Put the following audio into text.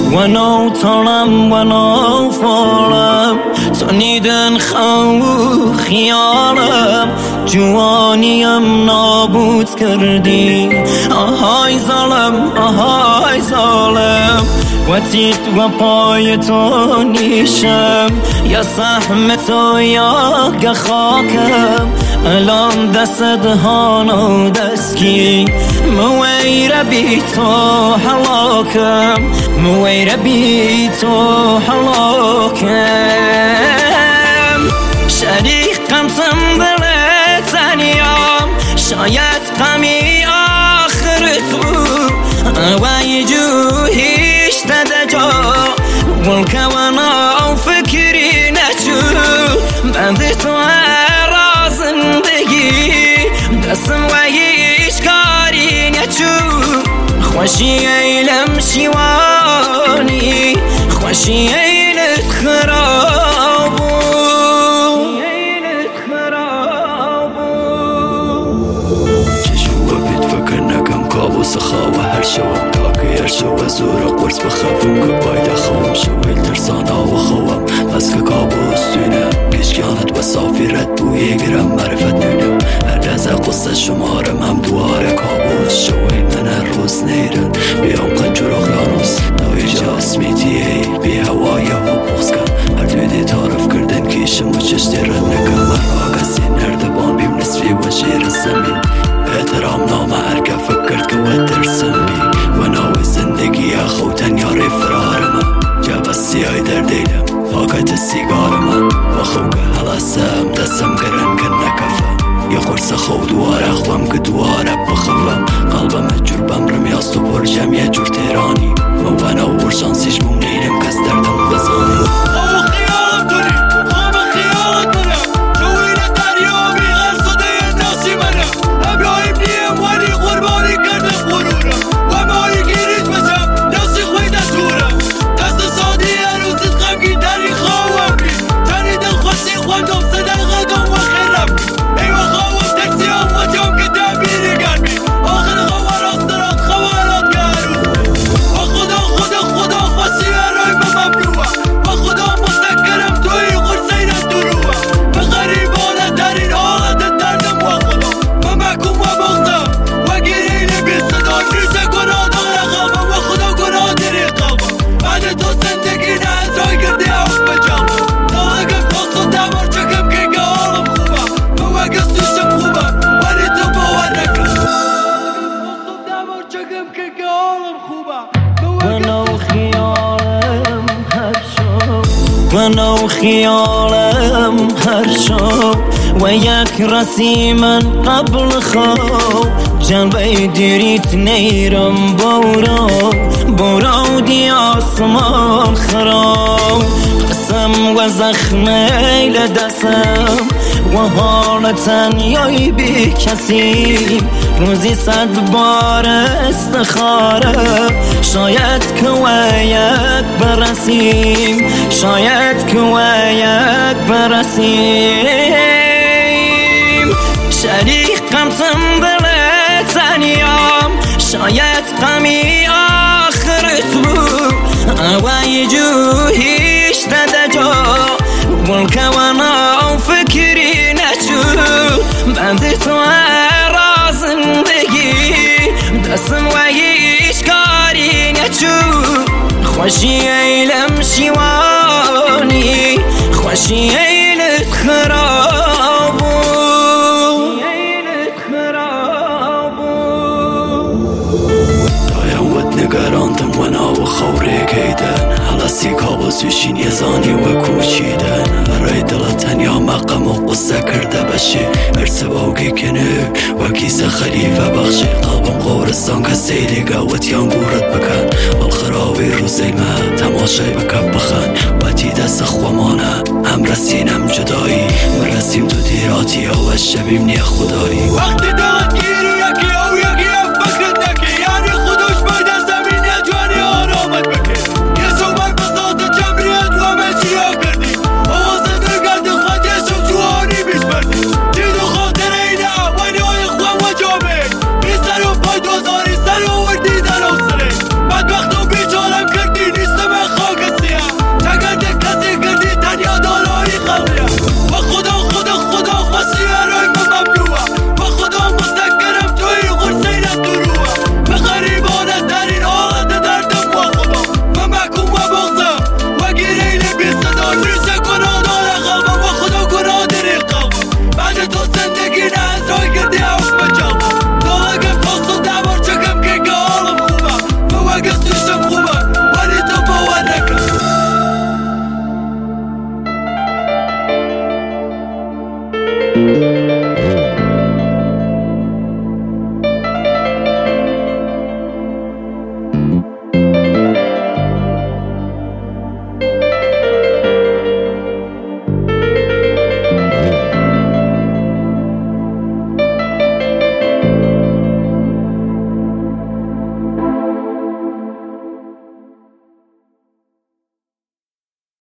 و نو تارم و نو فارم تو نیدن خو خیالم جوانیم نابود کردی آهای ظالم آهای ظالم و تیت و پای تو نیشم یا سهم تو یا خاکم الان دست هانو دسکی مویر بی تو حلاکم مویر بی تو حلاکم شریقم تنبل تنیام شاید قمی آخر تو اوای جو هیچ ندجا والکوانا فکری نچو بند تو هر زندگی دستم و هیچ کاری نچو خوشی ایلم شیوانی خوشی ایلت خرابو چشم بید فکر نکم کابوس خواه هر شوم تاکی هر شو زور قرص بخوام که باید خوام شویل ترسان آو خوام بس که کابوس دونم کشکانت و صافیرت بوی گرم معرفت نونم هر از قصه شمارم هم دواره کابوس شویل من هر روز نیرن بیام قنجور اقیانوس نوی جاسمیتیه بی هوای و بغز کن هر دویدی تعرف کردن کشم و چشتی رد نکم مرا کسی نردبان بیم نصفی و شیر زمین احترام نام هر که فکرد که و ترسم بی و نوی زندگی خوتن یاری فرارم جب سیای در دیلم فاقت سیگارم و خو که حلاسم دستم گرن کن نکفم یه قرص خو دواره خوام که دواره بخفم قلبم جور بمرم یاستو پرجم یه جور تیرانی و نو شانسیش ممنینم کس دردم بزانی و نو خیالم هر شب و یک رسیمن قبل خواب جلوه دیریت نیرم بورا دی آسمان خراب قسم و زخمه لدستم و حالتن یای بی کسی روزی 100 بار استخاره شاید که ویک برسیم شاید که ویک برسیم شریقم تنبل تنیام شاید قمی آخر تو اوای جو هیچ ندجا والکوانا فکری نچو بند تو هر زندگی دستم و هیچ کاری نچو خوشی ایلم شیوانی خوشی ایلت خرابو دایم ود نگراندم و ناو خوره کیدن حلاسی کابوسوشین یزانی و کوچیدن برای دلت تنیا مقام و قصه کرده بشه ارتباقی کنه و کیسه خلیفه بخشه قلبم قورستان که سیلی گوتیان گورت بکن الخراوی روزی ما تماشای بکف بخن و تی دست خوامانه هم رسینم جدایی من رسیم تو دیراتی و شبیم نی خدایی وقتی دلت گیری یکی او یکی اف بکرد نکی یعنی خودش باید از زمینی جوانی آرامت بکن یه صبح بساط جمعیت و مجیا کردی آوازه درگرد خودشم جوانی بیش بردی دیدو خاطر اینه وانی های خوام و جامعه بی سر و پای دوزاری سر و وردی در او سره بدبخت و بیچارم کردی نیستم شوم